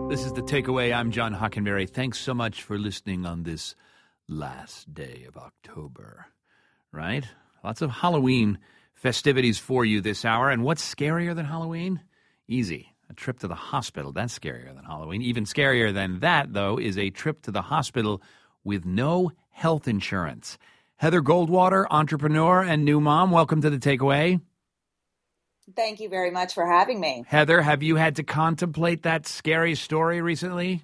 This is The Takeaway. I'm John Hockenberry. Thanks so much for listening on this last day of October, right? Lots of Halloween festivities for you this hour. And what's scarier than Halloween? Easy. A trip to the hospital. That's scarier than Halloween. Even scarier than that, though, is a trip to the hospital with no health insurance. Heather Goldwater, entrepreneur and new mom. Welcome to The Takeaway. Thank you very much for having me. Heather, have you had to contemplate that scary story recently?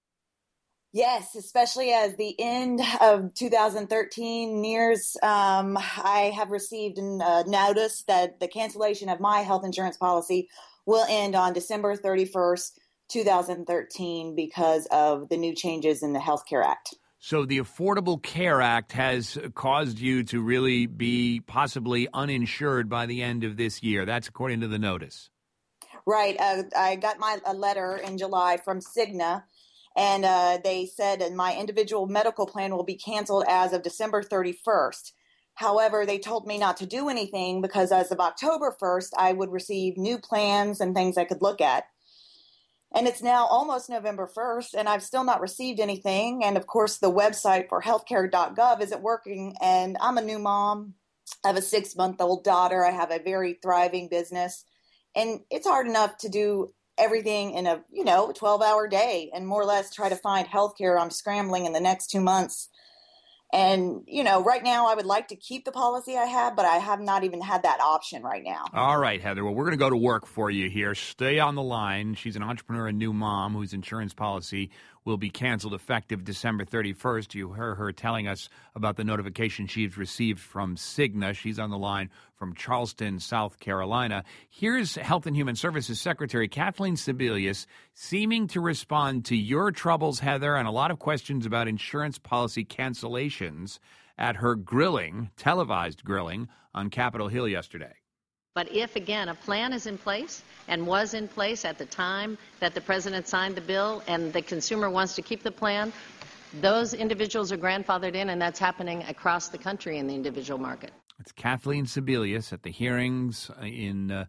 Yes, especially as the end of 2013 nears. I have received a notice that the cancellation of my health insurance policy will end on December 31st, 2013 because of the new changes in the Health Care Act. So the Affordable Care Act has caused you to really be possibly uninsured by the end of this year. That's according to the notice. Right. I got a letter in July from Cigna, and they said my individual medical plan will be canceled as of December 31st. However, they told me not to do anything because as of October 1st, I would receive new plans and things I could look at. And it's now almost November 1st, and I've still not received anything. And, of course, the website for healthcare.gov isn't working. And I'm a new mom. I have a 6-month-old daughter. I have a very thriving business. And it's hard enough to do everything in a, 12-hour day and more or less try to find healthcare. I'm scrambling in the next 2 months. And, right now I would like to keep the policy I have, but I have not even had that option right now. All right, Heather. Well, we're going to go to work for you here. Stay on the line. She's an entrepreneur and new mom whose insurance policy will be canceled effective December 31st. You heard her telling us about the notification she's received from Cigna. She's on the line from Charleston, South Carolina. Here's Health and Human Services Secretary Kathleen Sebelius seeming to respond to your troubles, Heather, and a lot of questions about insurance policy cancellations at her televised grilling on Capitol Hill yesterday. But if, again, a plan is in place and was in place at the time that the president signed the bill and the consumer wants to keep the plan, those individuals are grandfathered in, and that's happening across the country in the individual market. It's Kathleen Sebelius at the hearings on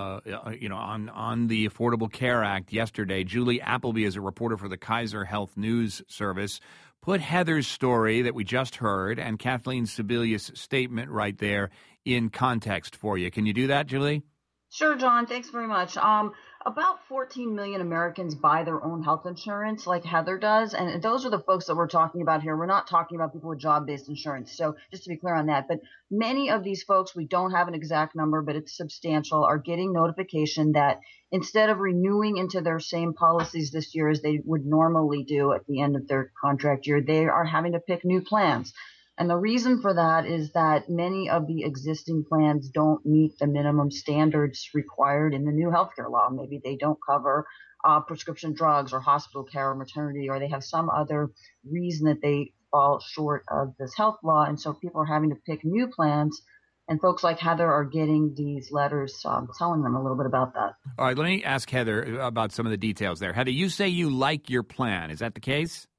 the Affordable Care Act yesterday. Julie Appleby is a reporter for the Kaiser Health News Service. Put Heather's story that we just heard and Kathleen Sebelius' statement right there in context for you. Can you do that, Julie? Sure, John. Thanks very much. About 14 million Americans buy their own health insurance like Heather does. And those are the folks that we're talking about here. We're not talking about people with job-based insurance. So just to be clear on that. But many of these folks, we don't have an exact number, but it's substantial, are getting notification that instead of renewing into their same policies this year as they would normally do at the end of their contract year, they are having to pick new plans. And the reason for that is that many of the existing plans don't meet the minimum standards required in the new healthcare law. Maybe they don't cover prescription drugs or hospital care or maternity, or they have some other reason that they fall short of this health law. And so people are having to pick new plans. And folks like Heather are getting these letters telling them a little bit about that. All right, let me ask Heather about some of the details there. Heather, you say you like your plan. Is that the case?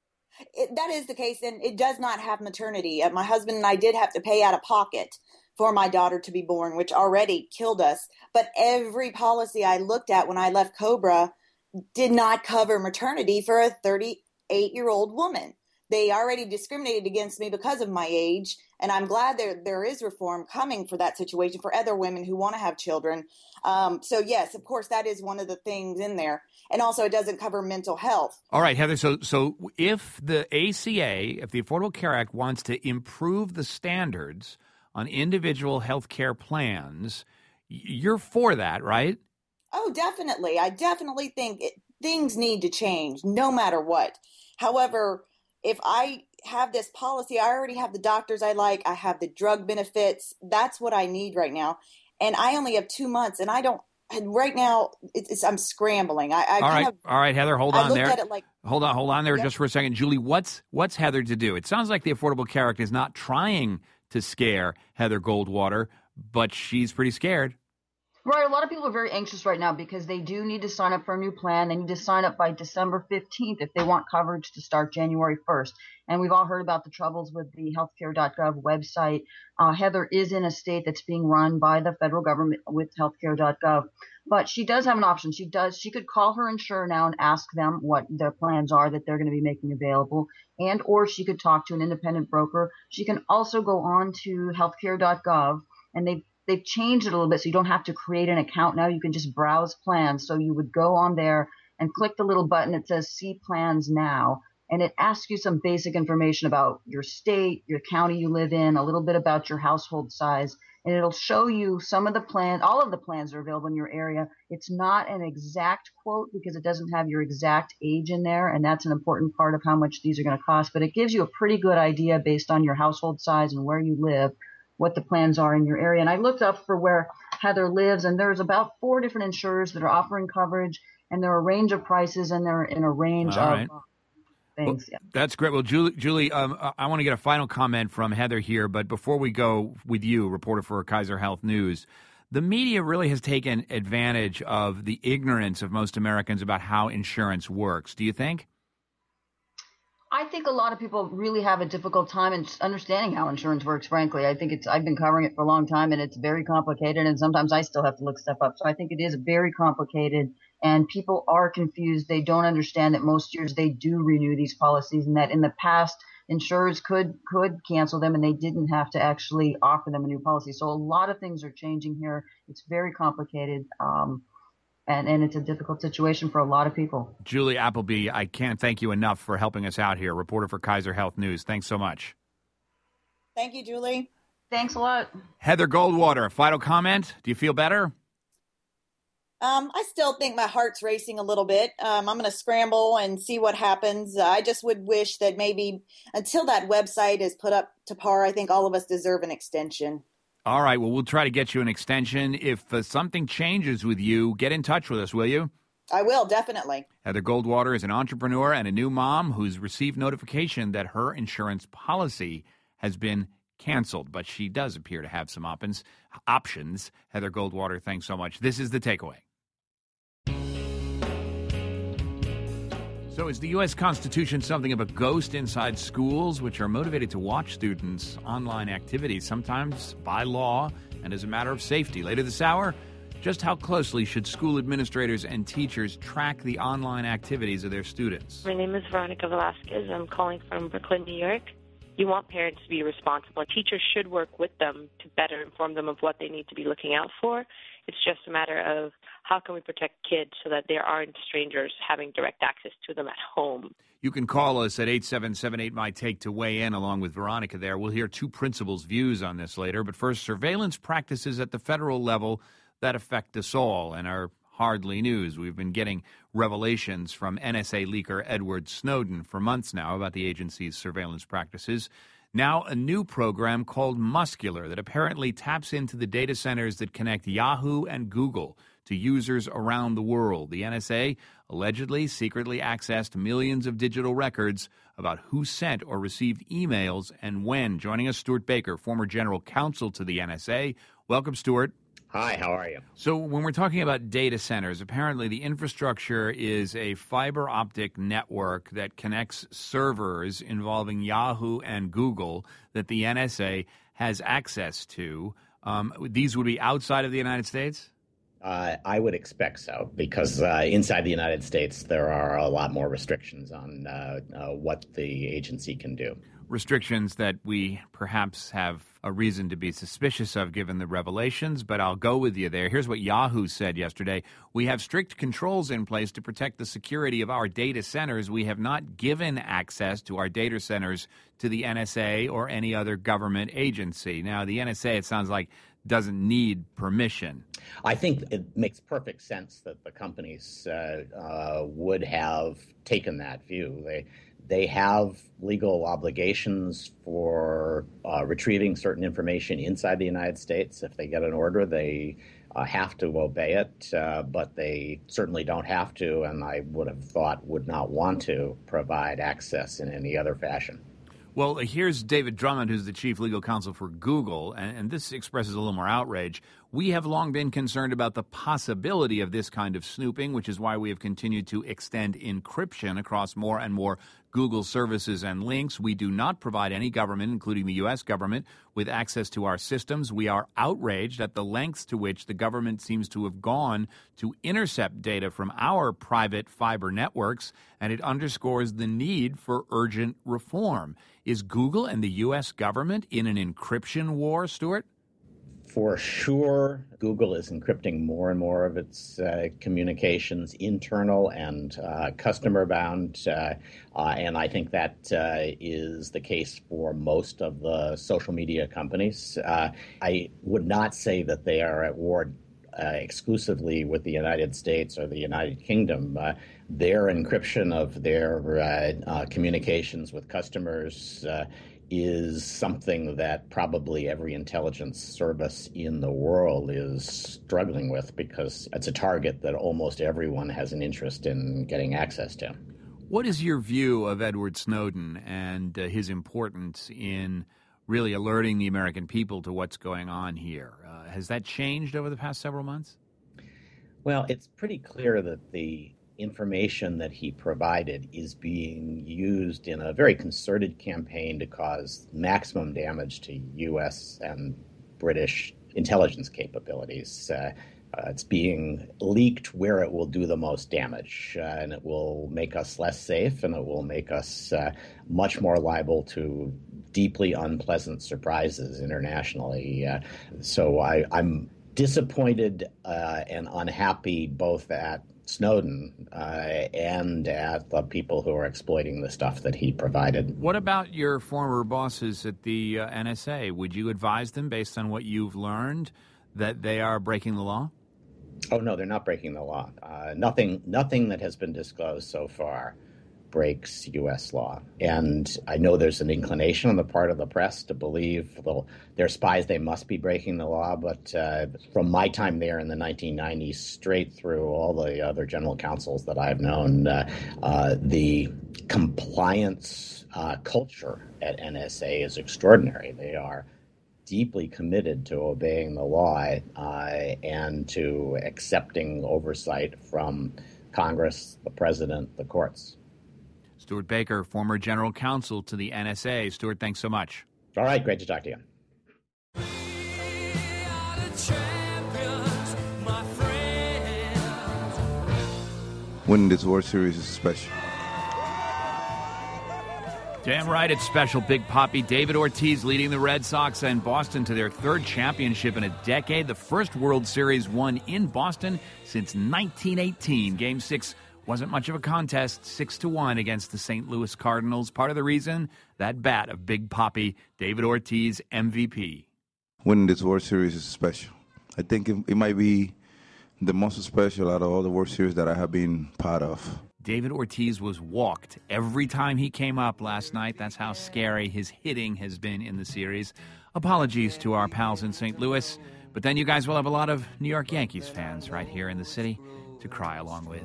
That is the case, and it does not have maternity. My husband and I did have to pay out of pocket for my daughter to be born, which already killed us. But every policy I looked at when I left Cobra did not cover maternity for a 38-year-old woman. They already discriminated against me because of my age, and I'm glad there is reform coming for that situation for other women who want to have children. So, yes, of course, that is one of the things in there. And also it doesn't cover mental health. All right, Heather, so if the ACA, if the Affordable Care Act wants to improve the standards on individual health care plans, you're for that, right? Oh, definitely. I definitely think things need to change no matter what. However, if I have this policy, I already have the doctors I like. I have the drug benefits. That's what I need right now. And I only have 2 months, and I don't. And right now, I'm scrambling. All right, Heather, hold on there. Hold on there just for a second. Julie, what's Heather to do? It sounds like the Affordable Care Act is not trying to scare Heather Goldwater, but she's pretty scared. Right. A lot of people are very anxious right now because they do need to sign up for a new plan. They need to sign up by December 15th if they want coverage to start January 1st. And we've all heard about the troubles with the healthcare.gov website. Heather is in a state that's being run by the federal government with healthcare.gov. But she does have an option. She could call her insurer now and ask them what their plans are that they're going to be making available, and or she could talk to an independent broker. She can also go on to healthcare.gov, and they've changed it a little bit, so you don't have to create an account now. You can just browse plans. So you would go on there and click the little button that says See Plans Now, and it asks you some basic information about your state, your county you live in, a little bit about your household size, and it'll show you some of the plans, all of the plans that are available in your area. It's not an exact quote because it doesn't have your exact age in there, and that's an important part of how much these are going to cost, but it gives you a pretty good idea based on your household size and where you live, what the plans are in your area. And I looked up for where Heather lives, and there's about 4 different insurers that are offering coverage, and there are a range of prices, and they're in a range All of right. things. Well, that's great. Well, Julie, I want to get a final comment from Heather here, but before we go with you, reporter for Kaiser Health News, the media really has taken advantage of the ignorance of most Americans about how insurance works. Do you think? I think a lot of people really have a difficult time in understanding how insurance works, frankly. I think I've been covering it for a long time, and it's very complicated, and sometimes I still have to look stuff up. So I think it is very complicated, and people are confused. They don't understand that most years they do renew these policies, and that in the past, insurers could cancel them, and they didn't have to actually offer them a new policy. So a lot of things are changing here. It's very complicated. And it's a difficult situation for a lot of people. Julie Appleby, I can't thank you enough for helping us out here. Reporter for Kaiser Health News. Thanks so much. Thank you, Julie. Thanks a lot. Heather Goldwater, final comment. Do you feel better? I still think my heart's racing a little bit. I'm going to scramble and see what happens. I just would wish that maybe until that website is put up to par, I think all of us deserve an extension. All right. Well, we'll try to get you an extension. If something changes with you, get in touch with us, will you? I will, definitely. Heather Goldwater is an entrepreneur and a new mom who's received notification that her insurance policy has been canceled, but she does appear to have some options. Heather Goldwater, thanks so much. This is The Takeaway. So is the U.S. Constitution something of a ghost inside schools, which are motivated to watch students' online activities, sometimes by law and as a matter of safety? Later this hour, just how closely should school administrators and teachers track the online activities of their students? My name is Veronica Velasquez. I'm calling from Brooklyn, New York. You want parents to be responsible. Teachers should work with them to better inform them of what they need to be looking out for. It's just a matter of how can we protect kids so that there aren't strangers having direct access to them at home. You can call us at 877-8MY-TAKE to weigh in along with Veronica there. We'll hear two principals' views on this later. But first, surveillance practices at the federal level that affect us all and are hardly news. We've been getting revelations from NSA leaker Edward Snowden for months now about the agency's surveillance practices. Now a new program called Muscular that apparently taps into the data centers that connect Yahoo and Google to users around the world. The NSA allegedly secretly accessed millions of digital records about who sent or received emails and when. Joining us, Stuart Baker, former general counsel to the NSA. Welcome, Stuart. Hi, how are you? So when we're talking about data centers, apparently the infrastructure is a fiber optic network that connects servers involving Yahoo and Google that the NSA has access to. These would be outside of the United States? I would expect so, because inside the United States, there are a lot more restrictions on what the agency can do. Restrictions that we perhaps have a reason to be suspicious of given the revelations, but I'll go with you there. Here's what Yahoo said yesterday. We have strict controls in place to protect the security of our data centers. We have not given access to our data centers to the NSA or any other government agency. Now, the NSA, it sounds like, doesn't need permission. I think it makes perfect sense that the companies would have taken that view. They have legal obligations for retrieving certain information inside the United States. If they get an order, they have to obey it, but they certainly don't have to, and I would have thought would not want to provide access in any other fashion. Well, here's David Drummond, who's the chief legal counsel for Google, and this expresses a little more outrage. We have long been concerned about the possibility of this kind of snooping, which is why we have continued to extend encryption across more and more Google services and links. We do not provide any government, including the U.S. government, with access to our systems. We are outraged at the lengths to which the government seems to have gone to intercept data from our private fiber networks, and it underscores the need for urgent reform. Is Google and the U.S. government in an encryption war, Stuart? For sure, Google is encrypting more and more of its communications, internal and customer-bound, and I think that is the case for most of the social media companies. I would not say that they are at war exclusively with the United States or the United Kingdom. Their encryption of their communications with customers is something that probably every intelligence service in the world is struggling with, because it's a target that almost everyone has an interest in getting access to. What is your view of Edward Snowden and his importance in really alerting the American people to what's going on here? Has that changed over the past several months? Well, it's pretty clear that the information that he provided is being used in a very concerted campaign to cause maximum damage to U.S. and British intelligence capabilities. It's being leaked where it will do the most damage, and it will make us less safe, and it will make us much more liable to deeply unpleasant surprises internationally. So I'm disappointed and unhappy both at Snowden and at the people who are exploiting the stuff that he provided. What about your former bosses at the NSA? Would you advise them, based on what you've learned, that they are breaking the law? Oh, no, they're not breaking the law. Nothing that has been disclosed so far breaks U.S. law. And I know there's an inclination on the part of the press to believe, well, they're spies, they must be breaking the law. But from my time there in the 1990s straight through all the other general counsels that I've known, the compliance culture at NSA is extraordinary. They are deeply committed to obeying the law and to accepting oversight from Congress, the president, the courts. Stuart Baker, former general counsel to the NSA. Stuart, thanks so much. All right, great to talk to you. Winning this World Series is special. Damn right, it's special. Big Papi David Ortiz leading the Red Sox and Boston to their third championship in a decade. The first World Series won in Boston since 1918. Game 6 wasn't much of a contest, 6-1 against the St. Louis Cardinals. Part of the reason, that bat of Big Papi, David Ortiz, MVP. Winning this World Series is special. I think it might be the most special out of all the World Series that I have been part of. David Ortiz was walked every time he came up last night. That's how scary his hitting has been in the series. Apologies to our pals in St. Louis, but then you guys will have a lot of New York Yankees fans right here in the city to cry along with.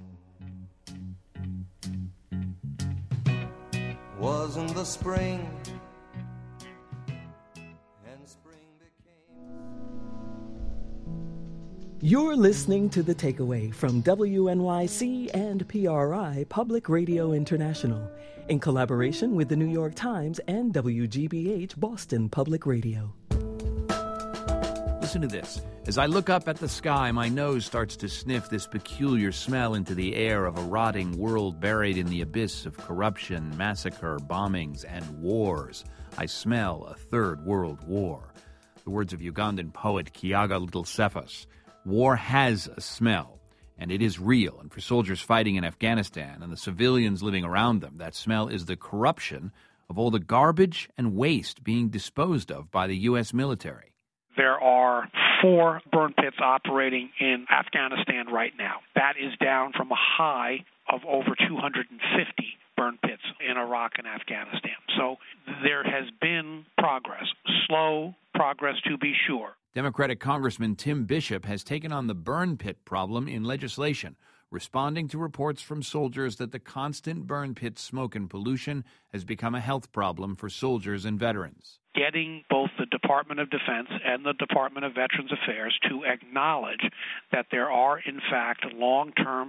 Wasn't the spring, and spring became... You're listening to The Takeaway from WNYC and PRI Public Radio International in collaboration with the New York Times and WGBH Boston Public Radio. Listen to this. As I look up at the sky, my nose starts to sniff this peculiar smell into the air of a rotting world buried in the abyss of corruption, massacre, bombings, and wars. I smell a third world war. The words of Ugandan poet Kiyaga Little Cephas. War has a smell, and it is real. And for soldiers fighting in Afghanistan and the civilians living around them, that smell is the corruption of all the garbage and waste being disposed of by the U.S. military. There are 4 burn pits operating in Afghanistan right now. That is down from a high of over 250 burn pits in Iraq and Afghanistan. So there has been progress, slow progress to be sure. Democratic Congressman Tim Bishop has taken on the burn pit problem in legislation, responding to reports from soldiers that the constant burn pit smoke and pollution has become a health problem for soldiers and veterans. Getting both the Department of Defense and the Department of Veterans Affairs to acknowledge that there are, in fact, long-term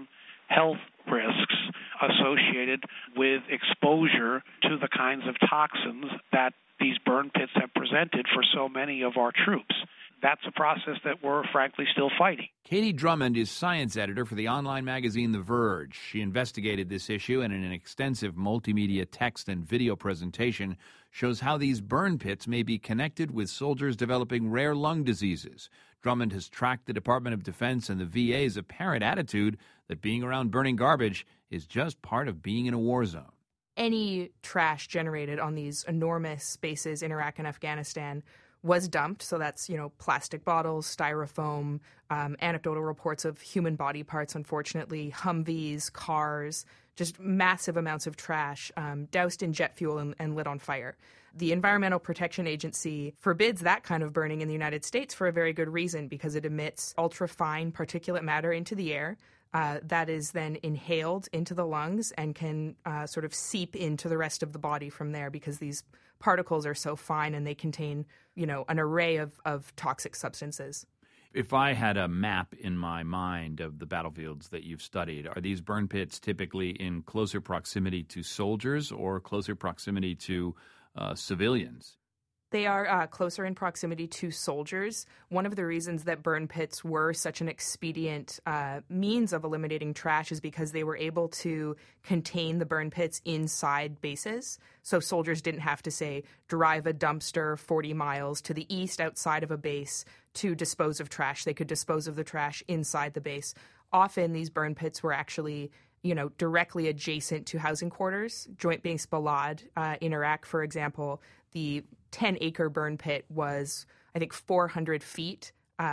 health risks associated with exposure to the kinds of toxins that these burn pits have presented for so many of our troops. That's a process that we're frankly still fighting. Katie Drummond is science editor for the online magazine The Verge. She investigated this issue and in an extensive multimedia text and video presentation shows how these burn pits may be connected with soldiers developing rare lung diseases. Drummond has tracked the Department of Defense and the VA's apparent attitude that being around burning garbage is just part of being in a war zone. Any trash generated on these enormous bases in Iraq and Afghanistan was dumped. So that's, plastic bottles, styrofoam, anecdotal reports of human body parts, unfortunately, Humvees, cars, just massive amounts of trash doused in jet fuel and lit on fire. The Environmental Protection Agency forbids that kind of burning in the United States for a very good reason, because it emits ultra-fine particulate matter into the air. That is then inhaled into the lungs and can sort of seep into the rest of the body from there, because these particles are so fine and they contain, an array of toxic substances. If I had a map in my mind of the battlefields that you've studied, are these burn pits typically in closer proximity to soldiers or closer proximity to civilians? They are closer in proximity to soldiers. One of the reasons that burn pits were such an expedient means of eliminating trash is because they were able to contain the burn pits inside bases. So soldiers didn't have to, say, drive a dumpster 40 miles to the east outside of a base to dispose of trash. They could dispose of the trash inside the base. Often these burn pits were actually directly adjacent to housing quarters. Joint Base Balad in Iraq, for example, the 10-acre burn pit was, I think, 400 feet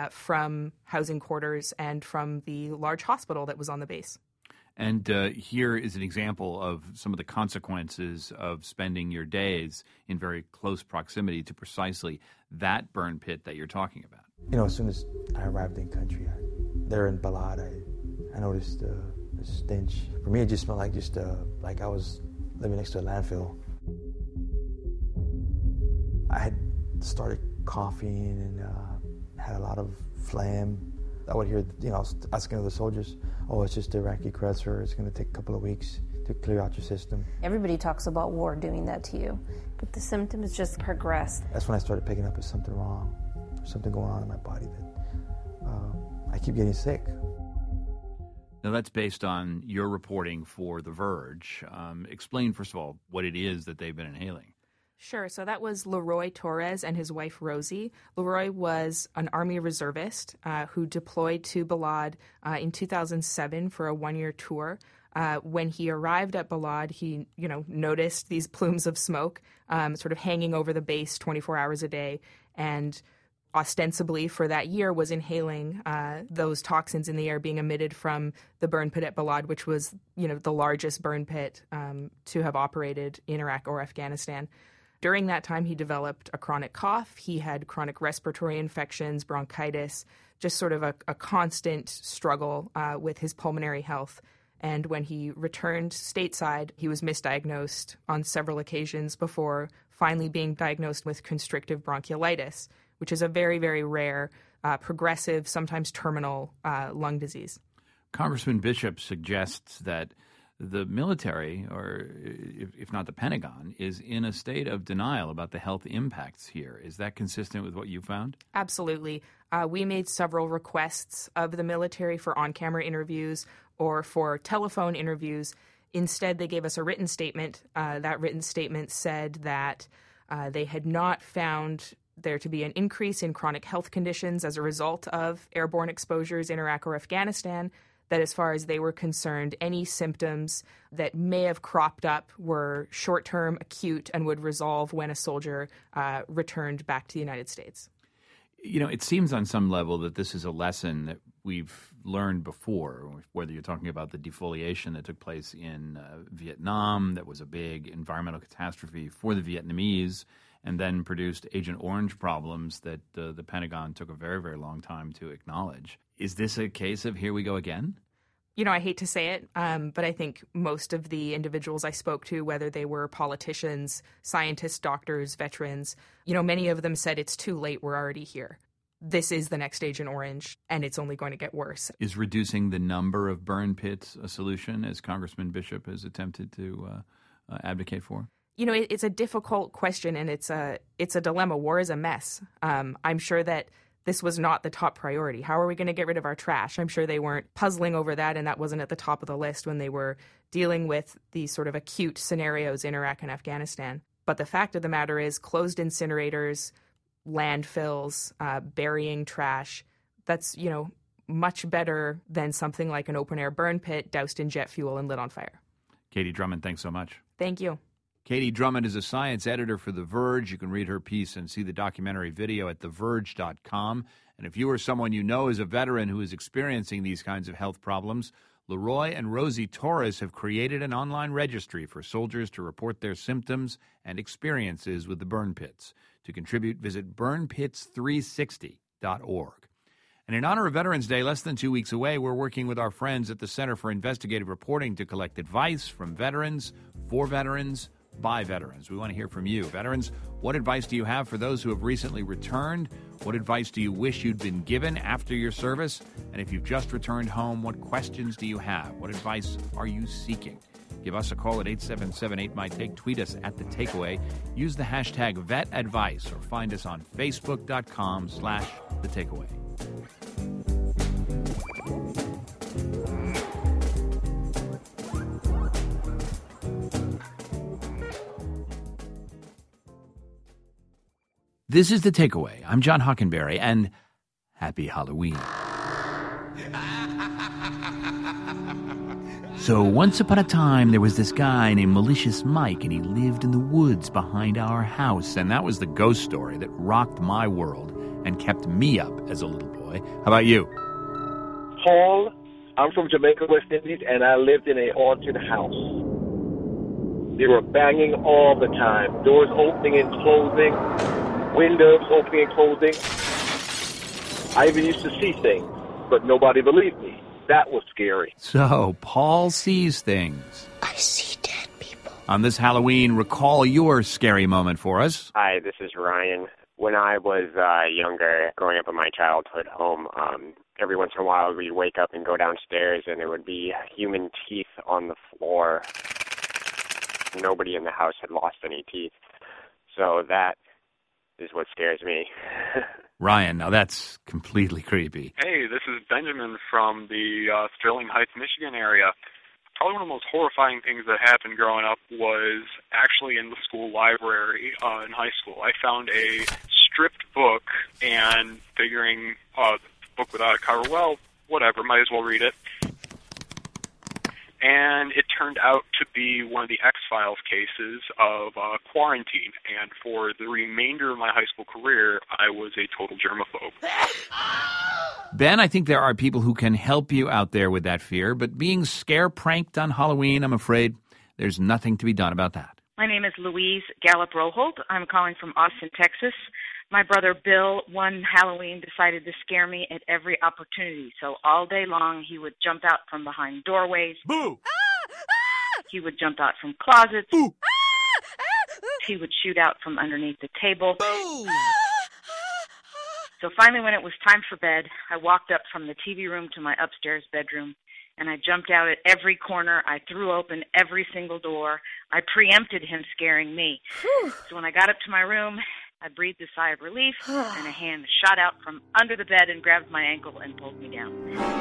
from housing quarters and from the large hospital that was on the base. And here is an example of some of the consequences of spending your days in very close proximity to precisely that burn pit that you're talking about. As soon as I arrived in country, there in Balad, I noticed the stench. For me, it just smelled like I was living next to a landfill. I had started coughing and had a lot of phlegm. I would hear, asking the soldiers, it's just Iraqi crud, sir. It's going to take a couple of weeks to clear out your system. Everybody talks about war doing that to you, but the symptoms just progressed. That's when I started picking up there's something wrong, there's something going on in my body that I keep getting sick. Now, that's based on your reporting for The Verge. Explain, first of all, what it is that they've been inhaling. Sure. So that was Leroy Torres and his wife, Rosie. Leroy was an Army reservist who deployed to Balad in 2007 for a one-year tour. When he arrived at Balad, he, noticed these plumes of smoke sort of hanging over the base 24 hours a day, and ostensibly for that year was inhaling those toxins in the air being emitted from the burn pit at Balad, which was, the largest burn pit to have operated in Iraq or Afghanistan. During that time, he developed a chronic cough. He had chronic respiratory infections, bronchitis, just sort of a constant struggle with his pulmonary health. And when he returned stateside, he was misdiagnosed on several occasions before finally being diagnosed with constrictive bronchiolitis, which is a very, very rare, progressive, sometimes terminal lung disease. Congressman Bishop suggests that the military, or if not the Pentagon, is in a state of denial about the health impacts here. Is that consistent with what you found? Absolutely. We made several requests of the military for on-camera interviews or for telephone interviews. Instead, they gave us a written statement. That written statement said that they had not found there to be an increase in chronic health conditions as a result of airborne exposures in Iraq or Afghanistan, that as far as they were concerned, any symptoms that may have cropped up were short-term, acute, and would resolve when a soldier returned back to the United States. It seems on some level that this is a lesson that we've learned before, whether you're talking about the defoliation that took place in Vietnam, that was a big environmental catastrophe for the Vietnamese, and then produced Agent Orange problems that the Pentagon took a very, very long time to acknowledge. Is this a case of here we go again? I hate to say it, but I think most of the individuals I spoke to, whether they were politicians, scientists, doctors, veterans, many of them said it's too late, we're already here. this is the next Agent Orange, and it's only going to get worse. Is reducing the number of burn pits a solution, as Congressman Bishop has attempted to advocate for? You know, it's a difficult question, and it's a dilemma. War is a mess. I'm sure that this was not the top priority. How are we going to get rid of our trash? I'm sure they weren't puzzling over that, and that wasn't at the top of the list when they were dealing with these sort of acute scenarios in Iraq and Afghanistan. But the fact of the matter is, closed incinerators, landfills, burying trash, that's, you know, much better than something like an open-air burn pit doused in jet fuel and lit on fire. Katie Drummond, thanks so much. Thank you. Katie Drummond is a science editor for The Verge. You can read her piece and see the documentary video at theverge.com. And if you or someone you know is a veteran who is experiencing these kinds of health problems, Leroy and Rosie Torres have created an online registry for soldiers to report their symptoms and experiences with the burn pits. To contribute, visit burnpits360.org. And in honor of Veterans Day, less than 2 weeks away, we're working with our friends at the Center for Investigative Reporting to collect advice from veterans, for veterans, by veterans. We want to hear from you. Veterans, what advice do you have for those who have recently returned? What advice do you wish you'd been given after your service? And if you've just returned home, what questions do you have? What advice are you seeking? Give us a call at 877-8MY-TAKE. Tweet us at The Takeaway. Use the hashtag VetAdvice or find us on Facebook.com/The Takeaway. This is The Takeaway. I'm John Hockenberry, and happy Halloween. So once upon a time, there was this guy named Malicious Mike, and he lived in the woods behind our house. And that was the ghost story that rocked my world and kept me up as a little boy. How about you? Paul, I'm from Jamaica, West Indies, and I lived in a haunted house. They were banging all the time, doors opening and closing, windows opening and closing. I even used to see things, but nobody believed me. That was scary. So, Paul sees things. I see dead people. On this Halloween, recall your scary moment for us. Hi, this is Ryan. When I was younger, growing up in my childhood home, every once in a while we'd wake up and go downstairs and there would be human teeth on the floor. Nobody in the house had lost any teeth. So that is what scares me. Ryan, now that's completely creepy. Hey, this is Benjamin from the Sterling Heights, Michigan area. Probably one of the most horrifying things that happened growing up was actually in the school library in high school. I found a stripped book and figuring the book without a cover, well, whatever, might as well read it. And it turned out to be one of the X-Files cases of quarantine. And for the remainder of my high school career, I was a total germaphobe. Ben, I think there are people who can help you out there with that fear, but being scare-pranked on Halloween, I'm afraid there's nothing to be done about that. My name is Louise Gallup-Roholt. I'm calling from Austin, Texas. My brother Bill, one Halloween, decided to scare me at every opportunity. So all day long, he would jump out from behind doorways. Boo! He would jump out from closets. Boo! He would shoot out from underneath the table. Boo! So finally, when it was time for bed, I walked up from the TV room to my upstairs bedroom, and I jumped out at every corner. I threw open every single door. I preempted him scaring me. So when I got up to my room, I breathed a sigh of relief, and a hand shot out from under the bed and grabbed my ankle and pulled me down.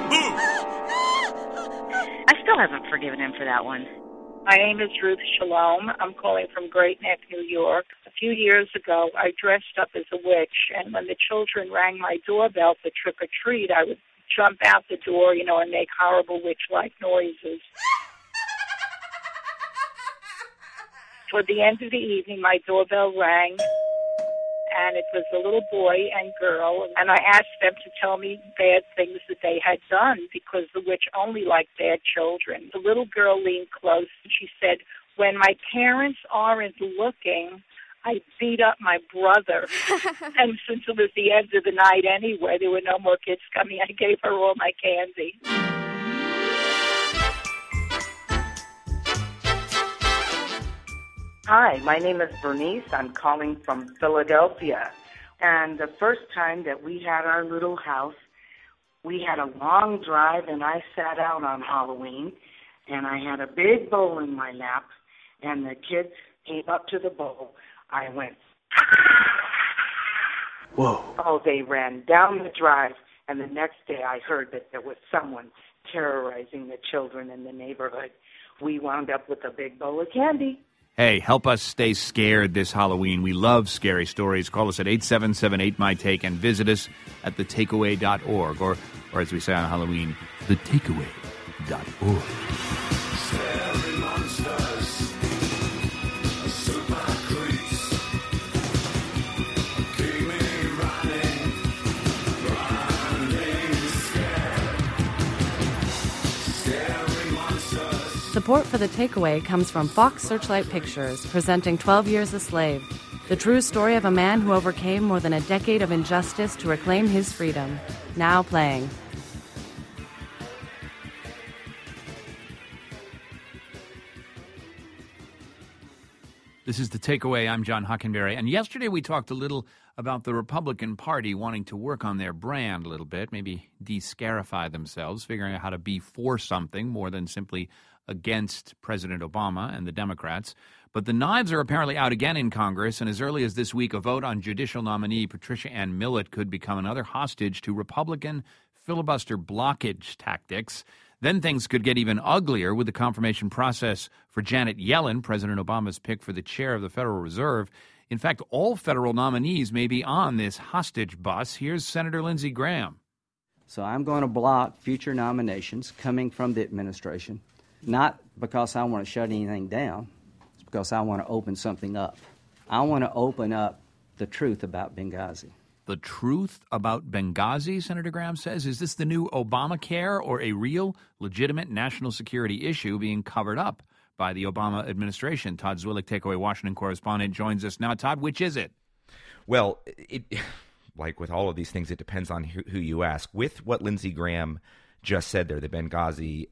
I still haven't forgiven him for that one. My name is Ruth Shalom. I'm calling from Great Neck, New York. A few years ago, I dressed up as a witch, and when the children rang my doorbell for trick-or-treat, I would jump out the door, and make horrible witch-like noises. Toward the end of the evening, my doorbell rang, and it was a little boy and girl, and I asked them to tell me bad things that they had done because the witch only liked bad children. The little girl leaned close and she said, "When my parents aren't looking, I beat up my brother." And since it was the end of the night anyway, there were no more kids coming, I gave her all my candy. Hi, my name is Bernice. I'm calling from Philadelphia. And the first time that we had our little house, we had a long drive, and I sat out on Halloween, and I had a big bowl in my lap, and the kids came up to the bowl. I went, whoa. Oh, they ran down the drive, and the next day I heard that there was someone terrorizing the children in the neighborhood. We wound up with a big bowl of candy. Hey, help us stay scared this Halloween. We love scary stories. Call us at 877-8MY-TAKE and visit us at thetakeaway.org, or as we say on Halloween, thetakeaway.org. Scary monsters, super creeps, keep me running scared. Scary monsters. Support for The Takeaway comes from Fox Searchlight Pictures, presenting 12 Years a Slave, the true story of a man who overcame more than a decade of injustice to reclaim his freedom. Now playing. This is The Takeaway. I'm John Hockenberry. And yesterday we talked a little about the Republican Party wanting to work on their brand a little bit, maybe de-scarify themselves, figuring out how to be for something more than simply against President Obama and the Democrats. But the knives are apparently out again in Congress, and as early as this week, a vote on judicial nominee Patricia Ann Millett could become another hostage to Republican filibuster blockage tactics. Then things could get even uglier with the confirmation process for Janet Yellen, President Obama's pick for the chair of the Federal Reserve. In fact, all federal nominees may be on this hostage bus. Here's Senator Lindsey Graham. So I'm going to block future nominations coming from the administration, not because I want to shut anything down. It's because I want to open something up. I want to open up the truth about Benghazi. The truth about Benghazi, Senator Graham says? Is this the new Obamacare or a real, legitimate national security issue being covered up by the Obama administration? Todd Zwillich, Takeaway Washington correspondent, joins us now. Todd, which is it? Well, like with all of these things, it depends on who you ask. With what Lindsey Graham just said there, the Benghazi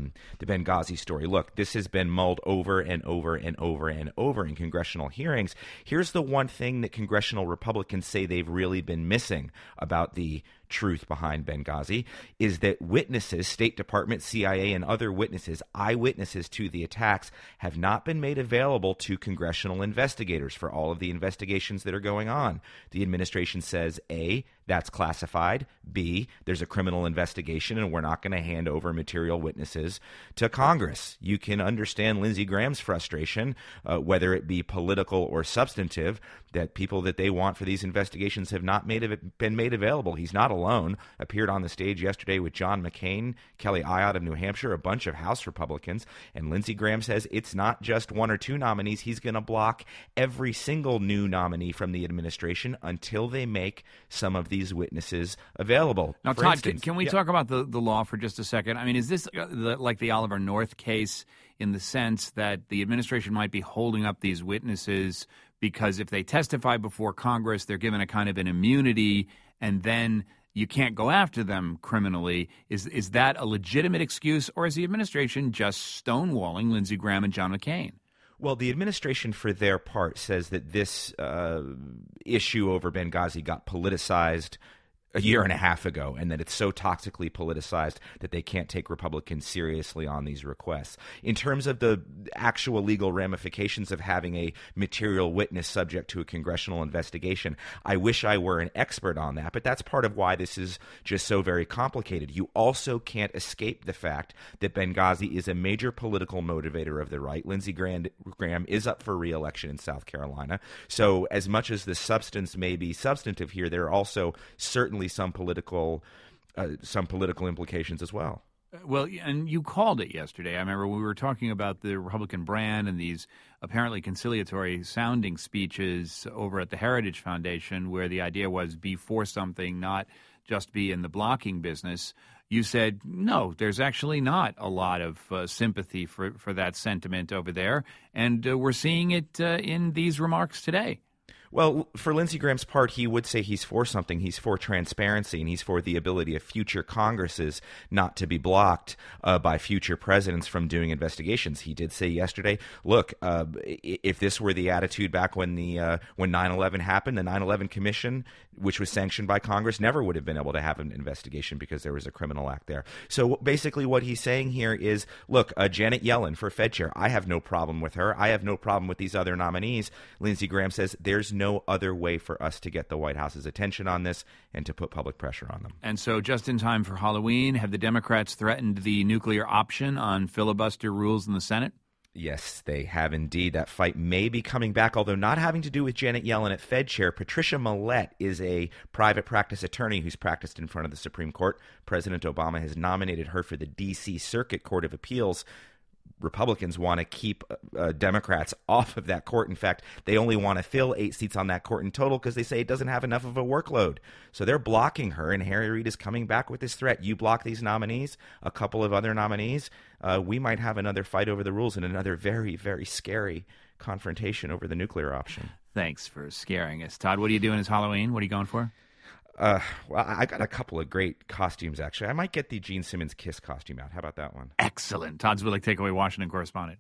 story. Look, this has been mulled over and over and over and over in congressional hearings. Here's the one thing that congressional Republicans say they've really been missing about the truth behind Benghazi is that witnesses, State Department, CIA, and other witnesses, eyewitnesses to the attacks, have not been made available to congressional investigators for all of the investigations that are going on. The administration says, A, that's classified. B, there's a criminal investigation, and we're not going to hand over material witnesses to Congress. You can understand Lindsey Graham's frustration, whether it be political or substantive, that people that they want for these investigations have not been made available. He's not alone. Appeared on the stage yesterday with John McCain, Kelly Ayotte of New Hampshire, a bunch of House Republicans, and Lindsey Graham says it's not just one or two nominees. He's going to block every single new nominee from the administration until they make some of these witnesses available. Now, for Todd, instance, can we talk about the law for just a second? I mean, is this like the Oliver North case in the sense that the administration might be holding up these witnesses because if they testify before Congress, they're given a kind of an immunity, and then you can't go after them criminally? Is that a legitimate excuse, or is the administration just stonewalling Lindsey Graham and John McCain? Well, the administration, for their part, says that this issue over Benghazi got politicized a year and a half ago, and that it's so toxically politicized that they can't take Republicans seriously on these requests. In terms of the actual legal ramifications of having a material witness subject to a congressional investigation, I wish I were an expert on that, but that's part of why this is just so very complicated. You also can't escape the fact that Benghazi is a major political motivator of the right. Lindsey Graham is up for re-election in South Carolina. So as much as the substance may be substantive here, there are also certainly some political implications as well. Well, and you called it yesterday. I remember we were talking about the Republican brand and these apparently conciliatory sounding speeches over at the Heritage Foundation, where the idea was be for something, not just be in the blocking business. You said, no, there's actually not a lot of sympathy for that sentiment over there. And we're seeing it in these remarks today. Well, for Lindsey Graham's part, he would say he's for something. He's for transparency, and he's for the ability of future Congresses not to be blocked by future presidents from doing investigations. He did say yesterday, look, if this were the attitude back when 9/11 happened, the 9/11 Commission, which was sanctioned by Congress, never would have been able to have an investigation because there was a criminal act there. So basically what he's saying here is, look, Janet Yellen for Fed chair, I have no problem with her. I have no problem with these other nominees. Lindsey Graham says there's no other way for us to get the White House's attention on this and to put public pressure on them. And so just in time for Halloween, have the Democrats threatened the nuclear option on filibuster rules in the Senate? Yes, they have indeed. That fight may be coming back, although not having to do with Janet Yellen at Fed chair. Patricia Millett is a private practice attorney who's practiced in front of the Supreme Court. President Obama has nominated her for the D.C. Circuit Court of Appeals. Republicans want to keep Democrats off of that court. In fact, they only want to fill 8 seats on that court in total because they say it doesn't have enough of a workload. So they're blocking her, and Harry Reid is coming back with this threat. You block these nominees, a couple of other nominees, we might have another fight over the rules and another very, very scary confrontation over the nuclear option. Thanks for scaring us. Todd, what are you doing this Halloween? What are you going for? Well, I got a couple of great costumes, actually. I might get the Gene Simmons Kiss costume out. How about that one? Excellent. Todd Zwillich, Takeaway Washington correspondent.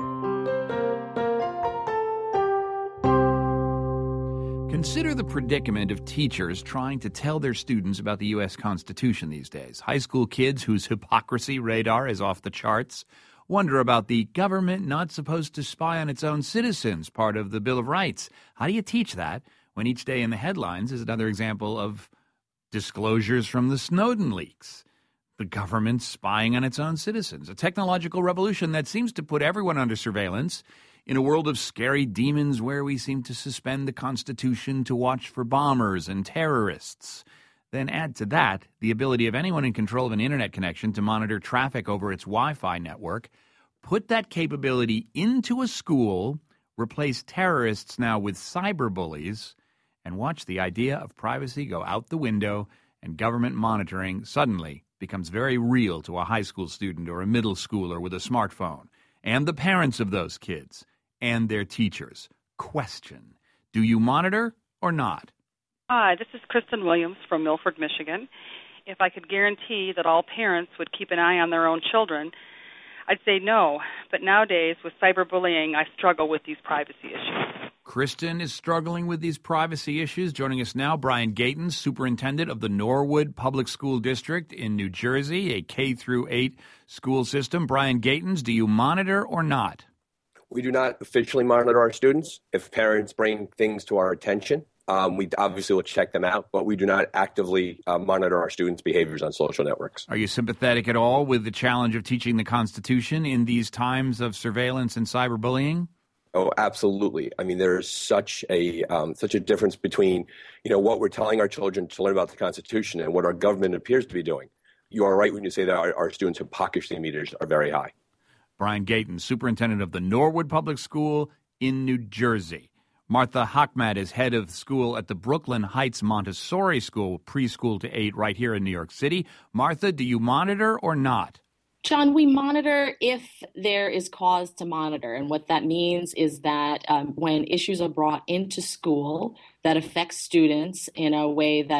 Consider the predicament of teachers trying to tell their students about the U.S. Constitution these days. High school kids whose hypocrisy radar is off the charts wonder about the government not supposed to spy on its own citizens, part of the Bill of Rights. How do you teach that when each day in the headlines is another example of disclosures from the Snowden leaks? The government spying on its own citizens, a technological revolution that seems to put everyone under surveillance in a world of scary demons where we seem to suspend the Constitution to watch for bombers and terrorists. Then add to that the ability of anyone in control of an internet connection to monitor traffic over its Wi-Fi network. Put that capability into a school, replace terrorists now with cyberbullies, and watch the idea of privacy go out the window and government monitoring suddenly becomes very real to a high school student or a middle schooler with a smartphone, and the parents of those kids and their teachers. Question: do you monitor or not? Hi, this is Kristen Williams from Milford, Michigan. If I could guarantee that all parents would keep an eye on their own children, I'd say no. But nowadays, with cyberbullying, I struggle with these privacy issues. Kristen is struggling with these privacy issues. Joining us now, Brian Gayton, superintendent of the Norwood Public School District in New Jersey, a K-8 school system. Brian Gayton, do you monitor or not? We do not officially monitor our students. If parents bring things to our attention, we obviously will check them out, but we do not actively monitor our students' behaviors on social networks. Are you sympathetic at all with the challenge of teaching the Constitution in these times of surveillance and cyberbullying? Oh, absolutely. I mean, there is such a difference between, what we're telling our children to learn about the Constitution and what our government appears to be doing. You are right when you say that our students' hypocrisy meters are very high. Brian Gayton, superintendent of the Norwood Public School in New Jersey. Martha Hochmat is head of school at the Brooklyn Heights Montessori School, preschool to 8, right here in New York City. Martha, do you monitor or not? John, we monitor if there is cause to monitor. And what that means is that when issues are brought into school that affect students in a way that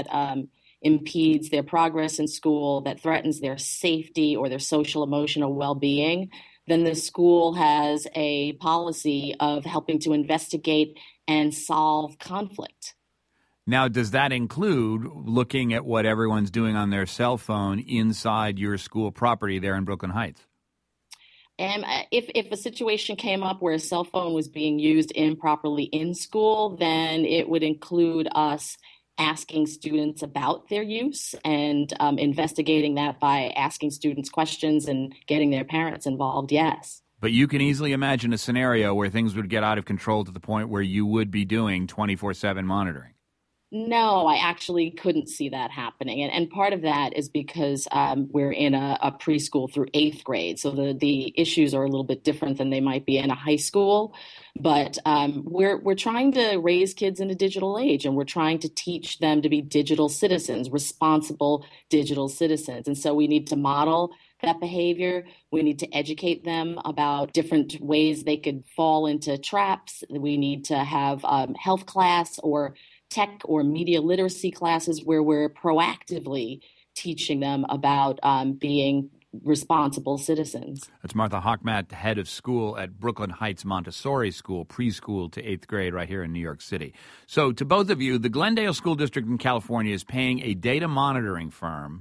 impedes their progress in school, that threatens their safety or their social emotional well-being, then the school has a policy of helping to investigate and solve conflict. Now, does that include looking at what everyone's doing on their cell phone inside your school property there in Brooklyn Heights? If a situation came up where a cell phone was being used improperly in school, then it would include us asking students about their use and investigating that by asking students questions and getting their parents involved, yes. But you can easily imagine a scenario where things would get out of control to the point where you would be doing 24/7 monitoring. No, I actually couldn't see that happening. And part of that is because we're in a preschool through 8th grade. So the issues are a little bit different than they might be in a high school. But we're trying to raise kids in a digital age, and we're trying to teach them to be digital citizens, responsible digital citizens. And so we need to model that behavior. We need to educate them about different ways they could fall into traps. We need to have health class or tech or media literacy classes where we're proactively teaching them about being responsible citizens. That's Martha Hochmat, head of school at Brooklyn Heights Montessori School, preschool to 8th grade right here in New York City. So to both of you, the Glendale School District in California is paying a data monitoring firm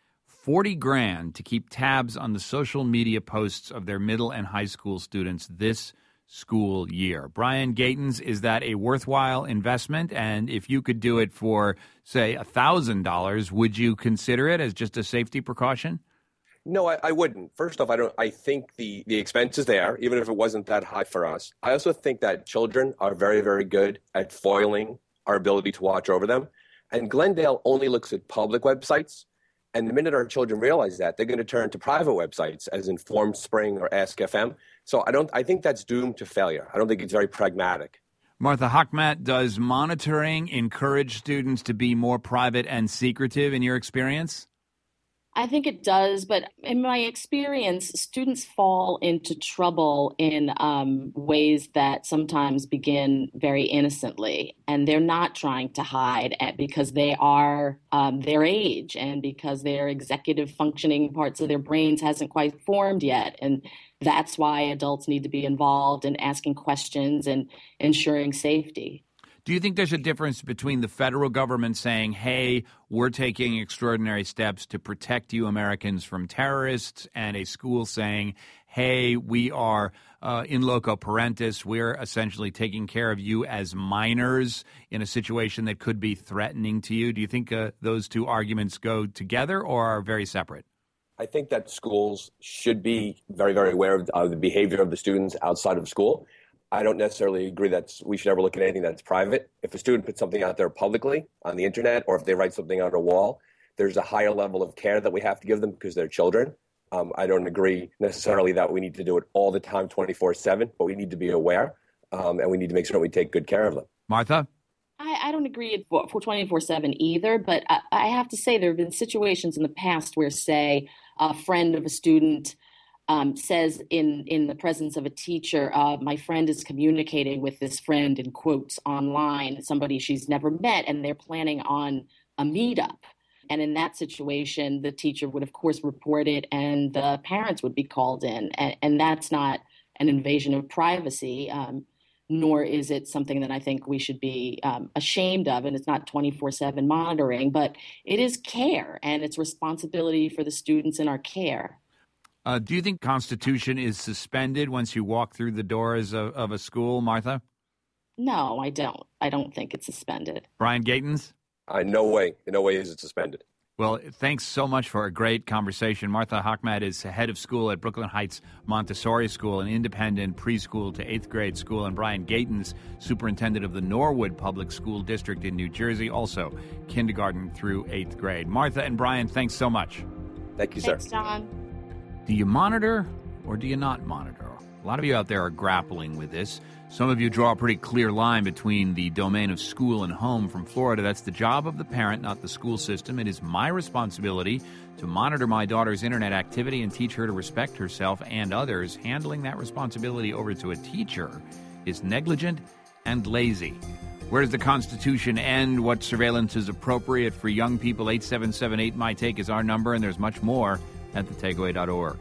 $40,000 to keep tabs on the social media posts of their middle and high school students this school year. Brian Gatens, is that a worthwhile investment? And if you could do it for, say, $1,000, would you consider it as just a safety precaution? No, I wouldn't. First off, I think the expense is there, even if it wasn't that high for us. I also think that children are very, very good at foiling our ability to watch over them. And Glendale only looks at public websites. And the minute our children realize that, they're going to turn to private websites, as Informed Spring or Ask FM. So I think that's doomed to failure. I don't think it's very pragmatic. Martha Hochmat, does monitoring encourage students to be more private and secretive in your experience? I think it does, but in my experience, students fall into trouble in ways that sometimes begin very innocently, and they're not trying to hide because they are their age and because their executive functioning parts of their brains hasn't quite formed yet, and that's why adults need to be involved in asking questions and ensuring safety. Do you think there's a difference between the federal government saying, hey, we're taking extraordinary steps to protect you Americans from terrorists, and a school saying, hey, we are in loco parentis, we're essentially taking care of you as minors in a situation that could be threatening to you? Do you think those two arguments go together or are very separate? I think that schools should be very, very aware of the behavior of the students outside of school. I don't necessarily agree that we should ever look at anything that's private. If a student puts something out there publicly on the internet, or if they write something on a wall, there's a higher level of care that we have to give them because they're children. I don't agree necessarily that we need to do it all the time, 24/7, but we need to be aware, and we need to make sure we take good care of them. Martha? I don't agree for 24/7 either, but I have to say there have been situations in the past where, say, a friend of a student says in the presence of a teacher, my friend is communicating with this friend in quotes online, somebody she's never met, and they're planning on a meetup. And in that situation, the teacher would, of course, report it and the parents would be called in. And that's not an invasion of privacy, nor is it something that I think we should be ashamed of. And it's not 24/7 monitoring, but it is care, and it's responsibility for the students in our care. Do you think Constitution is suspended once you walk through the doors of a school, Martha? No, I don't. I don't think it's suspended. Brian Gatens? No way. In no way is it suspended. Well, thanks so much for a great conversation. Martha Hochmat is head of school at Brooklyn Heights Montessori School, an independent preschool to 8th grade school, and Brian Gatens, superintendent of the Norwood Public School District in New Jersey, also kindergarten through 8th grade. Martha and Brian, thanks so much. Thank you, sir. Thanks, John. Do you monitor or do you not monitor? A lot of you out there are grappling with this. Some of you draw a pretty clear line between the domain of school and home. From Florida, that's the job of the parent, not the school system. It is my responsibility to monitor my daughter's internet activity and teach her to respect herself and others. Handling that responsibility over to a teacher is negligent and lazy. Where does the Constitution end? What surveillance is appropriate for young people? 8778 My Take is our number, and there's much more at thetakeaway.org.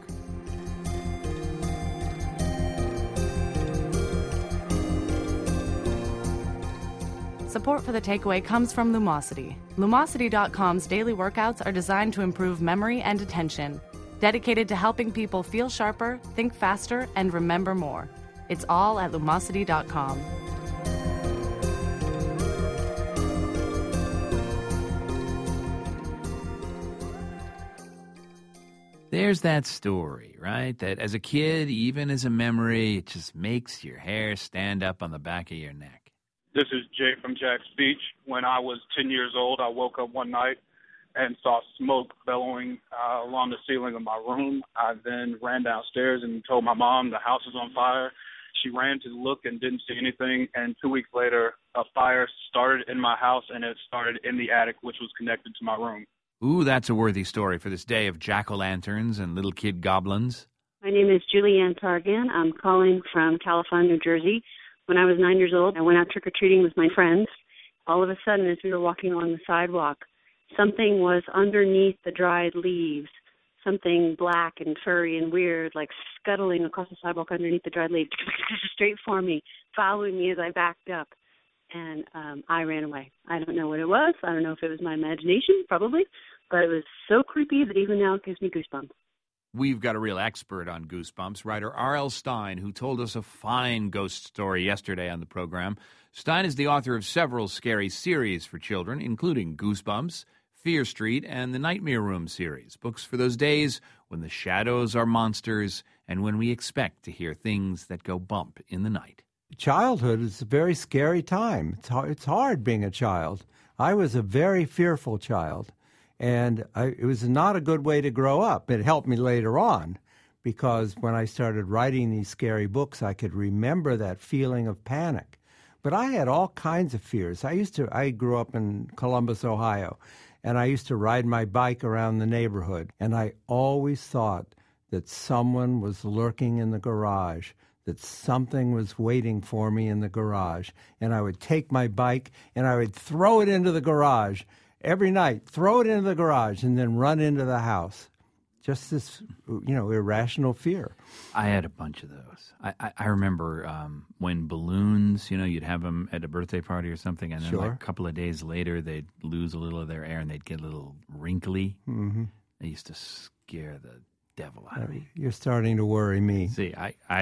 Support for The Takeaway comes from Lumosity. Lumosity.com's daily workouts are designed to improve memory and attention, dedicated to helping people feel sharper, think faster, and remember more. It's all at Lumosity.com. There's that story, right? That as a kid, even as a memory, it just makes your hair stand up on the back of your neck. This is Jay from Jack's Beach. When I was 10 years old, I woke up one night and saw smoke bellowing along the ceiling of my room. I then ran downstairs and told my mom the house was on fire. She ran to look and didn't see anything, and 2 weeks later, a fire started in my house, and it started in the attic, which was connected to my room. Ooh, that's a worthy story for this day of jack-o'-lanterns and little kid goblins. My name is Julianne Targan. I'm calling from Califon, New Jersey. When I was 9 years old, I went out trick-or-treating with my friends. All of a sudden, as we were walking along the sidewalk, something was underneath the dried leaves, something black and furry and weird, like scuttling across the sidewalk underneath the dried leaves, straight for me, following me as I backed up. And I ran away. I don't know what it was. I don't know if it was my imagination, probably, but it was so creepy that even now it gives me goosebumps. We've got a real expert on Goosebumps, writer R.L. Stine, who told us a fine ghost story yesterday on the program. Stine is the author of several scary series for children, including Goosebumps, Fear Street, and the Nightmare Room series, books for those days when the shadows are monsters and when we expect to hear things that go bump in the night. Childhood is a very scary time. It's hard being a child. I was a very fearful child. And it was not a good way to grow up. It helped me later on because when I started writing these scary books, I could remember that feeling of panic. But I had all kinds of fears. I grew up in Columbus, Ohio, and I used to ride my bike around the neighborhood. And I always thought that someone was lurking in the garage, that something was waiting for me in the garage. And I would take my bike and I would throw it into the garage. Every night, throw it into the garage and then run into the house. Just this, irrational fear. I had a bunch of those. I remember when balloons, you'd have them at a birthday party or something, and then like a couple of days later, they'd lose a little of their air and they'd get a little wrinkly. Mm-hmm. They used to scare the devil out of me. You're starting to worry me. See,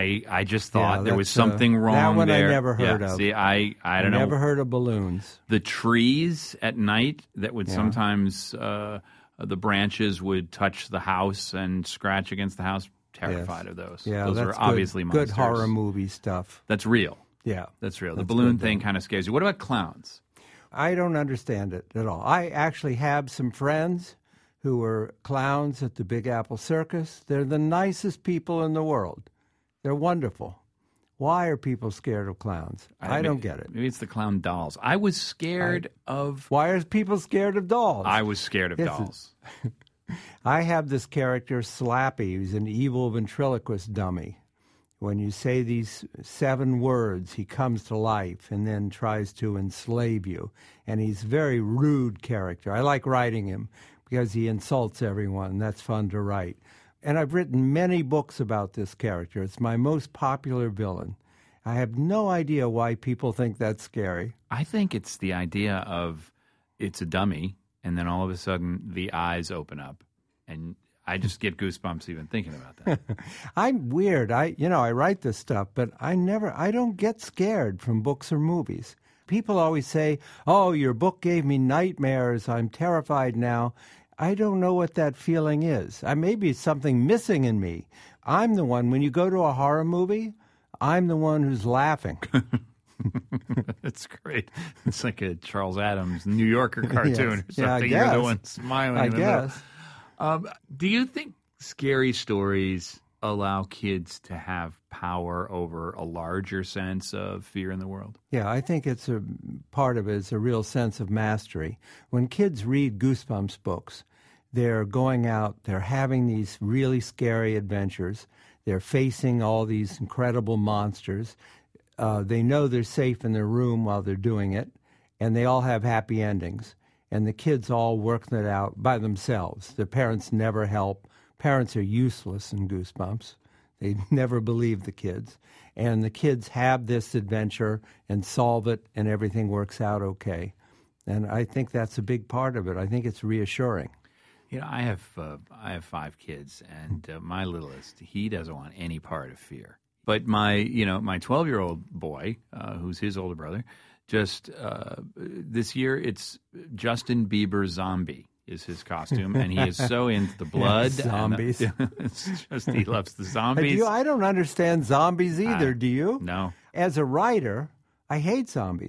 I just thought there was something wrong there. That one there. I never heard of. See, I don't know. Never heard of balloons. The trees at night that would sometimes, the branches would touch the house and scratch against the house. Terrified of those. Yeah, those that's are obviously monsters. Good horror movie stuff. That's real. Yeah. That's real. The balloon thing kind of scares you. What about clowns? I don't understand it at all. I actually have some friends who were clowns at the Big Apple Circus. They're the nicest people in the world. They're wonderful. Why are people scared of clowns? I don't get it. Maybe it's the clown dolls. I was scared of... Why are people scared of dolls? I was scared of dolls. I have this character, Slappy, who's an evil ventriloquist dummy. When you say these 7 words, he comes to life and then tries to enslave you. And he's a very rude character. I like writing him because he insults everyone. That's fun to write. And I've written many books about this character. It's my most popular villain. I have no idea why people think that's scary. I think it's the idea of it's a dummy, and then all of a sudden the eyes open up. And I just get goosebumps even thinking about that. I'm weird. I write this stuff, but I don't get scared from books or movies. People always say, "Oh, your book gave me nightmares. I'm terrified now." I don't know what that feeling is. Maybe it's something missing in me. I'm the one, when you go to a horror movie, I'm the one who's laughing. That's great. It's like a Charles Adams New Yorker cartoon or something. Yeah, You're the one smiling I in the guess. middle. Do you think scary stories allow kids to have power over a larger sense of fear in the world? Yeah, I think it's a part of it is a real sense of mastery. When kids read Goosebumps books, they're going out, they're having these really scary adventures, they're facing all these incredible monsters. They know they're safe in their room while they're doing it, and they all have happy endings. And the kids all work that out by themselves. Their parents never help. Parents are useless in Goosebumps. They never believe the kids. And the kids have this adventure and solve it, and everything works out okay. And I think that's a big part of it. I think it's reassuring. I have 5 kids, and my littlest, he doesn't want any part of fear. But my 12-year-old boy, who's his older brother, just this year it's Justin Bieber zombie is his costume, and he is so into the blood. Zombies. It's just he loves the zombies. I don't understand zombies either, do you? No. As a writer, I hate zombies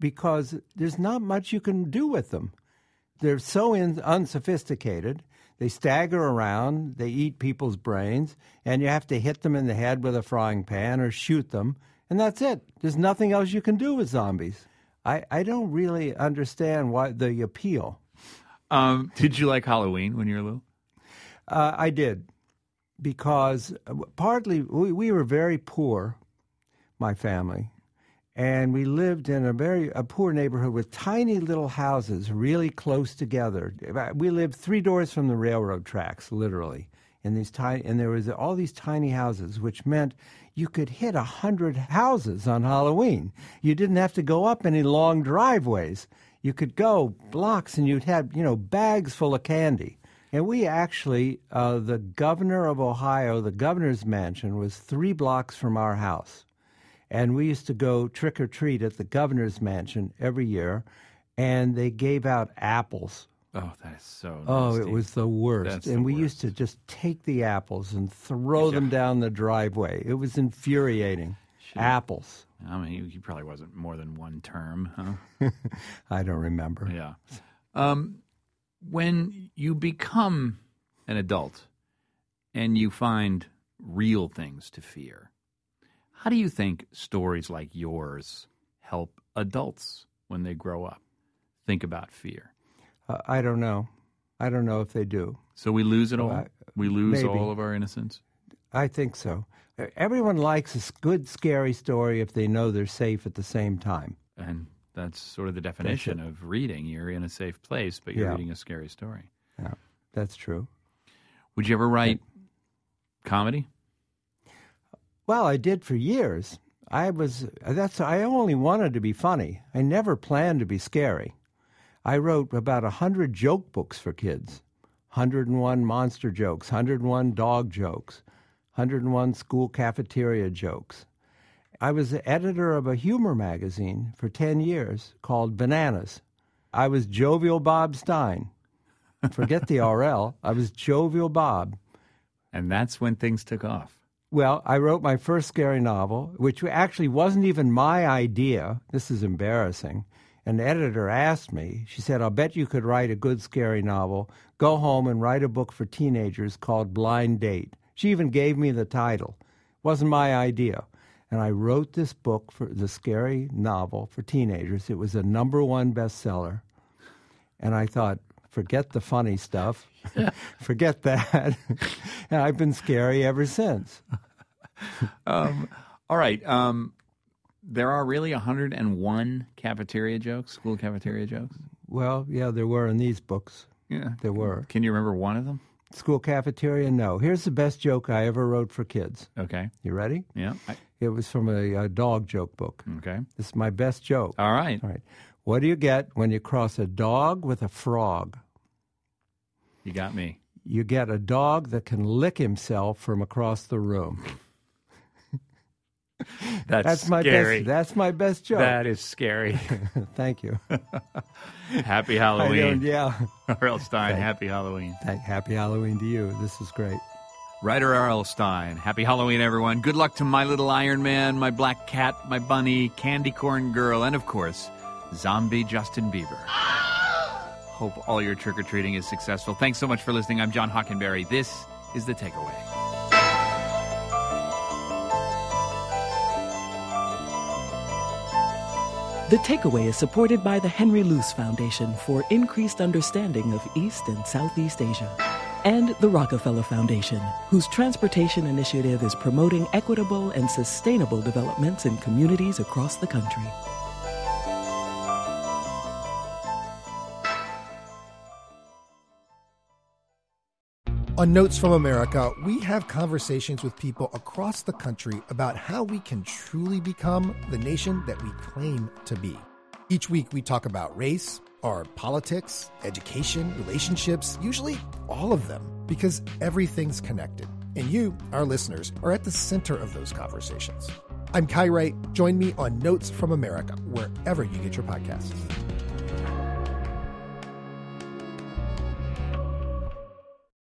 because there's not much you can do with them. They're so unsophisticated. They stagger around, they eat people's brains, and you have to hit them in the head with a frying pan or shoot them, and that's it. There's nothing else you can do with zombies. I don't really understand why the appeal. Did you like Halloween when you were little? I did, because partly we were very poor, my family, and we lived in a poor neighborhood with tiny little houses really close together. We lived 3 doors from the railroad tracks, literally, and there was all these tiny houses, which meant you could hit 100 houses on Halloween. You didn't have to go up any long driveways. You could go blocks, and you'd have bags full of candy. And we actually, the governor of Ohio, the governor's mansion, was 3 blocks from our house. And we used to go trick-or-treat at the governor's mansion every year, and they gave out apples. Oh, that is so nasty. Oh, it was the worst. That's and the we worst. used to just take the apples and throw them down the driveway. It was infuriating. Apples. I mean, he probably wasn't more than one term, huh? I don't remember. Yeah. When you become an adult and you find real things to fear, how do you think stories like yours help adults when they grow up think about fear? I don't know. I don't know if they do. So we lose it all? We lose maybe. all of our innocence? I think so. Everyone likes a good, scary story if they know they're safe at the same time. And that's sort of the definition of reading. You're in a safe place, but you're reading a scary story. Yeah, that's true. Would you ever write comedy? Well, I did for years. I only wanted to be funny. I never planned to be scary. I wrote about 100 joke books for kids. 101 monster jokes, 101 dog jokes, 101 school cafeteria jokes. I was the editor of a humor magazine for 10 years called Bananas. I was Jovial Bob Stein. Forget the RL. I was Jovial Bob. And that's when things took off. Well, I wrote my first scary novel, which actually wasn't even my idea. This is embarrassing. An editor asked me, she said, I'll bet you could write a good scary novel. Go home and write a book for teenagers called Blind Date. She even gave me the title. It wasn't my idea. And I wrote this book, for the scary novel for teenagers. It was a #1 bestseller. And I thought, forget the funny stuff. Forget that. And I've been scary ever since. All right. There are really 101 cafeteria jokes, school cafeteria jokes? Well, yeah, there were in these books. Yeah. There were. Can you remember one of them? School cafeteria? No. Here's the best joke I ever wrote for kids. Okay. You ready? Yeah. It was from a dog joke book. Okay. This is my best joke. All right. All right. What do you get when you cross a dog with a frog? You got me. You get a dog that can lick himself from across the room. That's my scary. That's my best joke. That is scary. Thank you. Happy Halloween. Yeah. R.L. Stein, happy Halloween. Happy Halloween to you. This is great. Writer R.L. Stein. Happy Halloween, everyone. Good luck to My Little Iron Man, My Black Cat, My Bunny, Candy Corn Girl, and, of course, Zombie Justin Bieber. Hope all your trick-or-treating is successful. Thanks so much for listening. I'm John Hockenberry. This is The Takeaway. The Takeaway is supported by the Henry Luce Foundation for increased understanding of East and Southeast Asia, and the Rockefeller Foundation, whose transportation initiative is promoting equitable and sustainable developments in communities across the country. On Notes from America, we have conversations with people across the country about how we can truly become the nation that we claim to be. Each week we talk about race, our politics, education, relationships, usually all of them, because everything's connected. And you, our listeners, are at the center of those conversations. I'm Kai Wright. Join me on Notes from America, wherever you get your podcasts.